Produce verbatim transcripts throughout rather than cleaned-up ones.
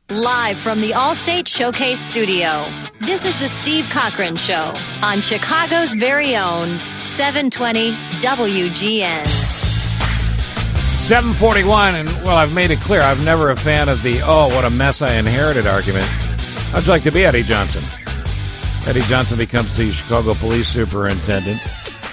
Live from the Allstate Showcase Studio, this is the Steve Cochran Show on Chicago's very own seven twenty W G N. seven forty-one, and, well, I've made it clear, I'm never a fan of the, oh, what a mess I inherited argument. I'd like to be Eddie Johnson. Eddie Johnson becomes the Chicago Police Superintendent,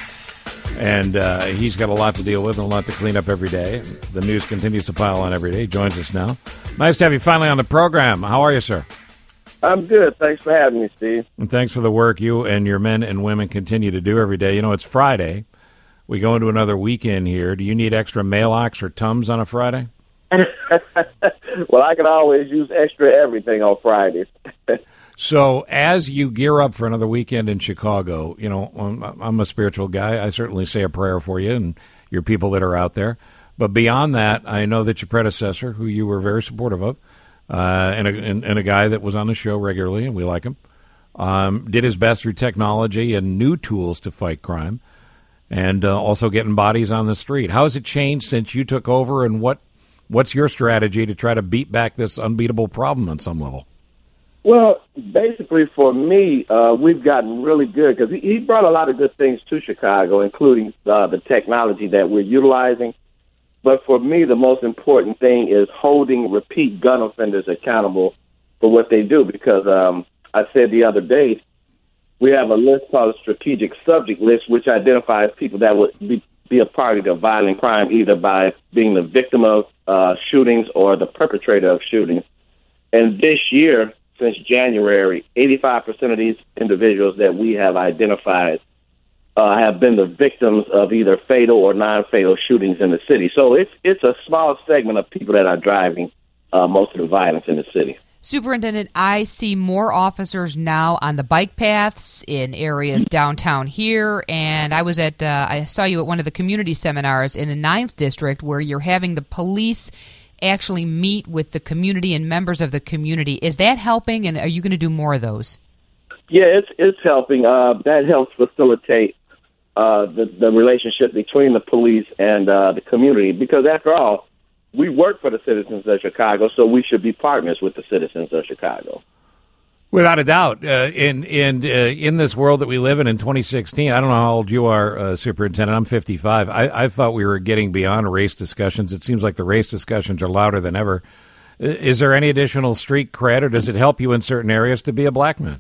and uh, he's got a lot to deal with and a lot to clean up every day. The news continues to pile on every day. He joins us now. Nice to have you finally on the program. How are you, sir? I'm good. Thanks for having me, Steve. And thanks for the work you and your men and women continue to do every day. You know, it's Friday. We go into another weekend here. Do you need extra Maalox or Tums on a Friday? Well, I can always use extra everything on Fridays. So as you gear up for another weekend in Chicago, you know, I'm a spiritual guy. I certainly say a prayer for you and your people that are out there. But beyond that, I know that your predecessor, who you were very supportive of, uh, and, a, and, and a guy that was on the show regularly, and we like him, um, did his best through technology and new tools to fight crime, and uh, also getting bodies on the street. How has it changed since you took over, and what what's your strategy to try to beat back this unbeatable problem on some level? Well, basically for me, uh, we've gotten really good because he, he brought a lot of good things to Chicago, including uh, the technology that we're utilizing. But for me, the most important thing is holding repeat gun offenders accountable for what they do. Because um, I said the other day, we have a list called a strategic subject list, which identifies people that would be, be a party to violent crime, either by being the victim of uh, shootings or the perpetrator of shootings. And this year, since January, eighty-five percent of these individuals that we have identified Uh, have been the victims of either fatal or non-fatal shootings in the city. So it's it's a small segment of people that are driving uh, most of the violence in the city. Superintendent, I see more officers now on the bike paths in areas downtown here, and I was at uh, I saw you at one of the community seminars in the ninth District where you're having the police actually meet with the community and members of the community. Is that helping, and are you going to do more of those? Yeah, it's it's helping. Uh, that helps facilitate Uh, the, the relationship between the police and uh, the community, because after all, we work for the citizens of Chicago, so we should be partners with the citizens of Chicago. Without a doubt. Uh, in in uh, in this world that we live in in twenty sixteen, I don't know how old you are, uh, Superintendent. I'm fifty-five. I, I thought we were getting beyond race discussions. It seems like the race discussions are louder than ever. Is there any additional street cred, or does it help you in certain areas to be a black man?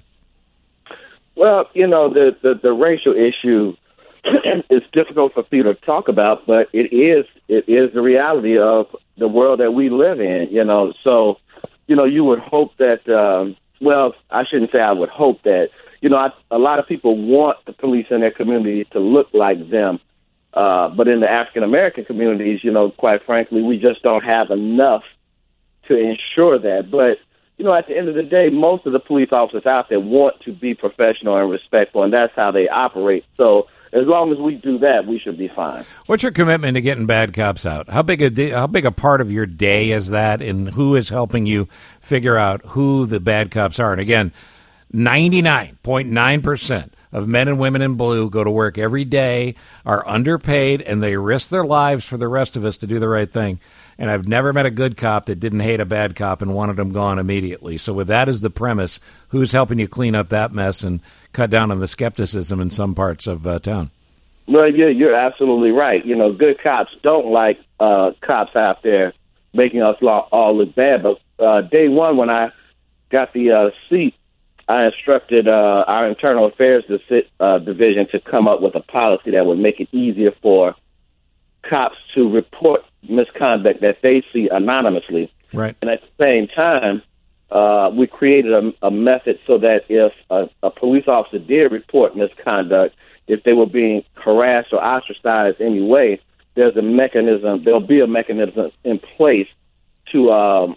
Well, you know, the, the, the racial issue it's difficult for people to talk about, but it is it is the reality of the world that we live in, you know. So, you know, you would hope that, um, well, I shouldn't say I would hope that, you know, I, a lot of people want the police in their community to look like them. Uh, but in the African-American communities, you know, quite frankly, we just don't have enough to ensure that. But, you know, at the end of the day, most of the police officers out there want to be professional and respectful, and that's how they operate. So, as long as we do that, we should be fine. What's your commitment to getting bad cops out? How big a day, how big a part of your day is that, and who is helping you figure out who the bad cops are? And again, ninety-nine point nine percent of men and women in blue go to work every day, are underpaid, and they risk their lives for the rest of us to do the right thing. And I've never met a good cop that didn't hate a bad cop and wanted him gone immediately. So with that as the premise, who's helping you clean up that mess and cut down on the skepticism in some parts of uh, town? Well, yeah, you're absolutely right. You know, good cops don't like uh, cops out there making us all look bad. But uh, day one, when I got the uh, seat, I instructed uh, our internal affairs uh, division to come up with a policy that would make it easier for cops to report misconduct that they see anonymously. Right. And at the same time, uh, we created a, a method so that if a, a police officer did report misconduct, if they were being harassed or ostracized anyway, there's a mechanism, there'll be a mechanism in place to um,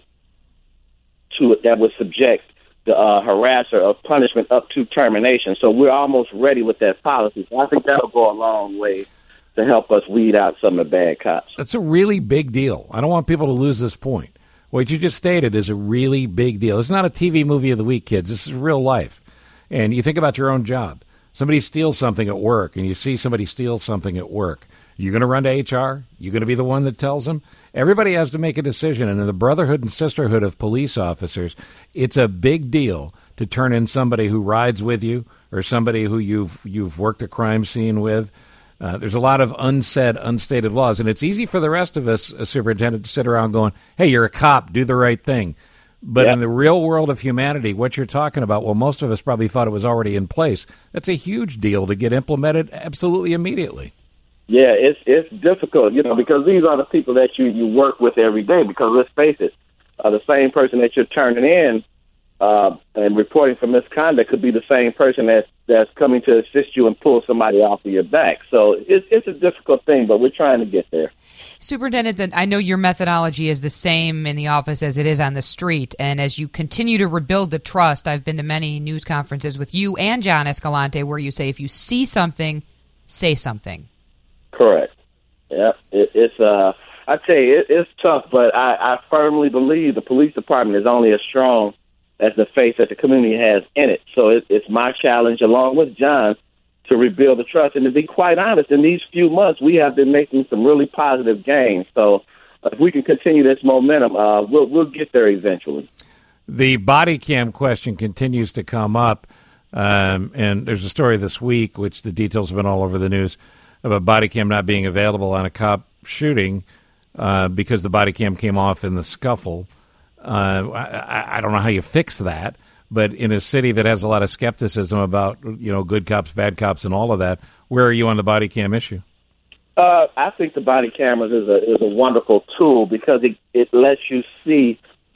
to that would subject the uh, harasser of punishment up to termination. So we're almost ready with that policy. So I think that'll go a long way to help us weed out some of the bad cops. That's a really big deal. I don't want people to lose this point. What you just stated is a really big deal. It's not a T V movie of the week, kids. This is real life. And you think about your own job. Somebody steals something at work, and you see somebody steal something at work. You're going to run to H R? You're going to be the one that tells them? Everybody has to make a decision, and in the brotherhood and sisterhood of police officers, it's a big deal to turn in somebody who rides with you or somebody who you've you've worked a crime scene with. Uh, there's a lot of unsaid, unstated laws, and it's easy for the rest of us, a superintendent, to sit around going, hey, you're a cop, do the right thing. But yep. in the real world of humanity, what you're talking about, well, most of us probably thought it was already in place. That's a huge deal to get implemented absolutely immediately. Yeah, it's it's difficult, you know, because these are the people that you, you work with every day. Because let's face it, uh, the same person that you're turning in uh, and reporting for misconduct could be the same person that's, that's coming to assist you and pull somebody off of your back. So it's, it's a difficult thing, but we're trying to get there. Superintendent, I know your methodology is the same in the office as it is on the street, and as you continue to rebuild the trust, I've been to many news conferences with you and John Escalante where you say if you see something, say something. Correct. Yeah, it, it's. Uh, I tell you, it, it's tough, but I, I firmly believe the police department is only as strong as the faith that the community has in it. So it, it's my challenge, along with John, to rebuild the trust. And to be quite honest, in these few months, we have been making some really positive gains. So if we can continue this momentum, uh, we'll we'll get there eventually. The body cam question continues to come up, um, and there's a story this week, which the details have been all over the news, about body cam not being available on a cop shooting uh, because the body cam came off in the scuffle. Uh, I, I don't know how you fix that, but in a city that has a lot of skepticism about, you know, good cops, bad cops, and all of that, where are you on the body cam issue? Uh, I think the body cameras is a is a wonderful tool because it, it lets you see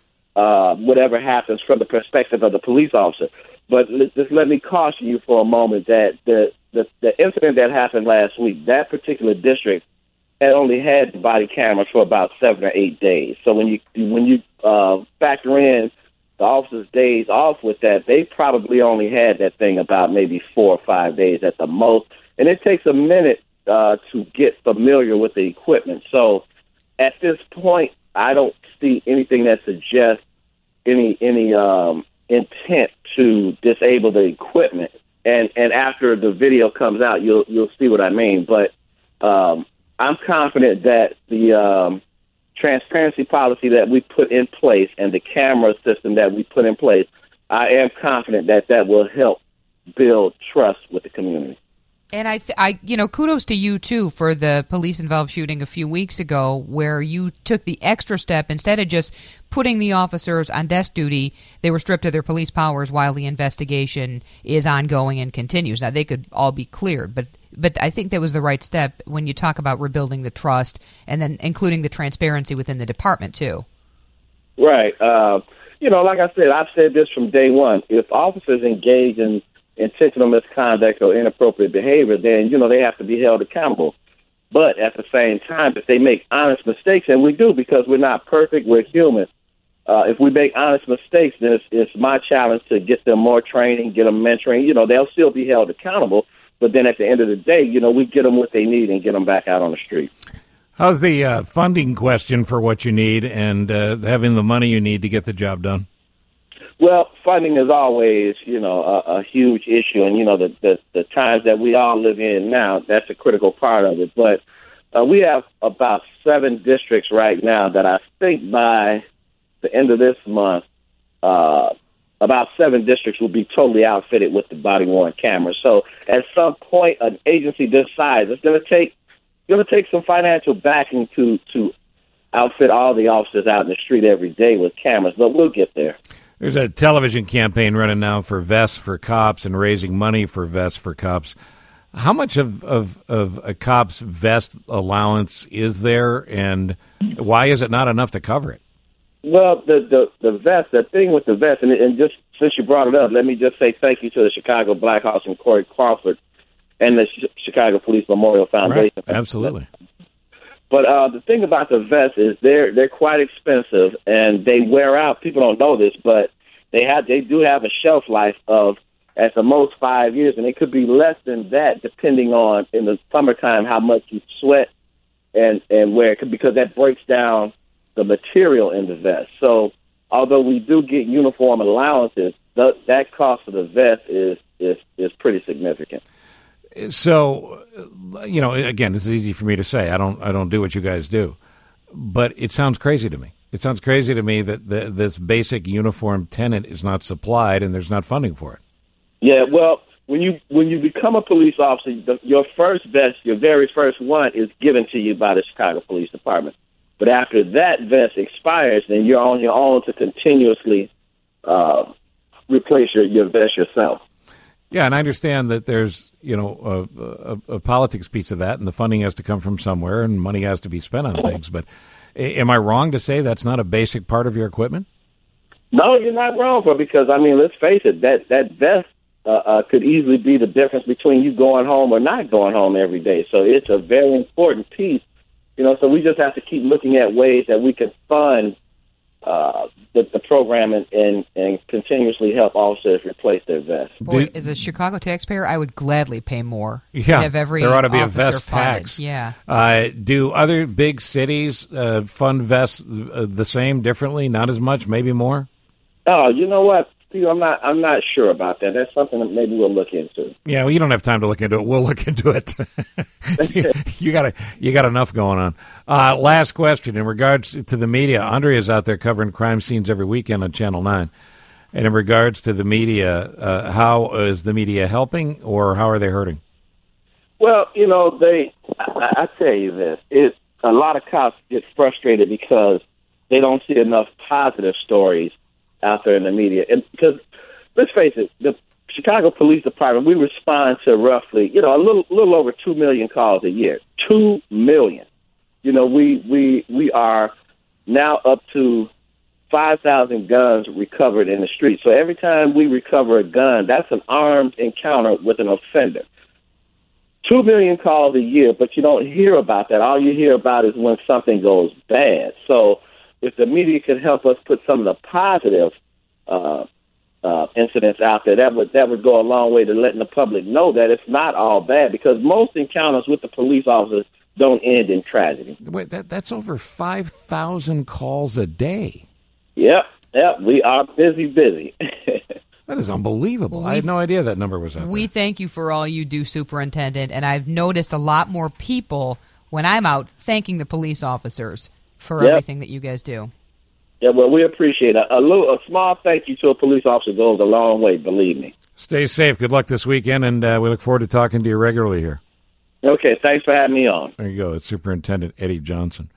uh, whatever happens from the perspective of the police officer. But just let me caution you for a moment that the, the, the incident that happened last week, that particular district had only had the body cameras for about seven or eight days. So when you when you uh, factor in the officers' days off with that, they probably only had that thing about maybe four or five days at the most. And it takes a minute uh, to get familiar with the equipment. So at this point, I don't see anything that suggests any any um, intent to disable the equipment. And and after the video comes out, you'll you'll see what I mean. But um, I'm confident that the um, transparency policy that we put in place and the camera system that we put in place, I am confident that that will help build trust with the community. And I, th- I, you know, kudos to you, too, for the police-involved shooting a few weeks ago where you took the extra step. Instead of just putting the officers on desk duty, they were stripped of their police powers while the investigation is ongoing and continues. Now, they could all be cleared, but but I think that was the right step when you talk about rebuilding the trust and then including the transparency within the department, too. Right. Uh, you know, like I said, I've said this from day one. If officers engage in intentional misconduct or inappropriate behavior, then, you know, they have to be held accountable. But at the same time, if they make honest mistakes, and we do because we're not perfect, we're human, uh, if we make honest mistakes, then it's, it's my challenge to get them more training, get them mentoring. You know, they'll still be held accountable, but then at the end of the day, you know, we get them what they need and get them back out on the street. How's the uh, funding question for what you need and uh, having the money you need to get the job done? Well, funding is always, you know, a, a huge issue. And, you know, the, the, the times that we all live in now, that's a critical part of it. But uh, we have about seven districts right now that I think by the end of this month, uh, about seven districts will be totally outfitted with the body-worn cameras. So at some point, an agency this size, it's going to take going to take some financial backing to, to outfit all the officers out in the street every day with cameras. But we'll get there. There's a television campaign running now for vests for cops and raising money for vests for cops. How much of, of, of a cop's vest allowance is there, and why is it not enough to cover it? Well, the the, the vest, the thing with the vest, and, and just since you brought it up, let me just say thank you to the Chicago Blackhawks and Corey Crawford and the Ch- Chicago Police Memorial Foundation. Right. Absolutely. But uh, the thing about the vests is they're they're quite expensive and they wear out. People don't know this, but they have they do have a shelf life of at the most five years, and it could be less than that depending on in the summertime how much you sweat and and wear, because that breaks down the material in the vest. So although we do get uniform allowances, the, that cost of the vest is is is pretty significant. So, you know, again, this is easy for me to say. I don't I don't do what you guys do, but it sounds crazy to me. It sounds crazy to me that the, this basic uniform tenet is not supplied and there's not funding for it. Yeah, well, when you when you become a police officer, the, your first vest, your very first one, is given to you by the Chicago Police Department. But after that vest expires, then you're on your own to continuously uh, replace your, your vest yourself. Yeah, and I understand that there's, you know, a, a, a politics piece of that, and the funding has to come from somewhere, and money has to be spent on things. But am I wrong to say that's not a basic part of your equipment? No, you're not wrong, for because, I mean, let's face it, that, that vest uh, uh, could easily be the difference between you going home or not going home every day. So it's a very important piece, you know, so we just have to keep looking at ways that we can fund uh, the, the program and, and, and continuously help officers replace their vests. Boy, as a Chicago taxpayer, I would gladly pay more. Yeah, have every there ought to be a officer vest funded. tax. Yeah. Uh, do other big cities uh, fund vests uh, the same, differently, not as much, maybe more? Oh, you know what, Steve, I'm not. I'm not sure about that. That's something that maybe we'll look into. Yeah, well, you don't have time to look into it. We'll look into it. you, you got you got enough going on. Uh, last question in regards to the media. Andrea's out there covering crime scenes every weekend on Channel Nine. And in regards to the media, uh, how is the media helping, or how are they hurting? Well, you know, they. I, I tell you this: it a lot of cops get frustrated because they don't see enough positive stories out there in the media. And because, let's face it, the Chicago Police Department, we respond to roughly, you know, a little little over two million calls a year. Two million. You know, we we we are now up to five thousand guns recovered in the street. So every time we recover a gun, that's an armed encounter with an offender. Two million calls a year, but you don't hear about that. All you hear about is when something goes bad. So if the media could help us put some of the positive uh, uh, incidents out there, that would that would go a long way to letting the public know that it's not all bad, because most encounters with the police officers don't end in tragedy. Wait, that, that's over five thousand calls a day. Yep, yep, we are busy, busy. That is unbelievable. Well, I had no idea that number was out We there. thank you for all you do, Superintendent, and I've noticed a lot more people when I'm out thanking the police officers for Yep. everything that you guys do. Yeah, well, we appreciate it. A, little, a small thank you to a police officer goes a long way, believe me. Stay safe. Good luck this weekend, and uh, we look forward to talking to you regularly here. Okay, thanks for having me on. There you go. It's Superintendent Eddie Johnson.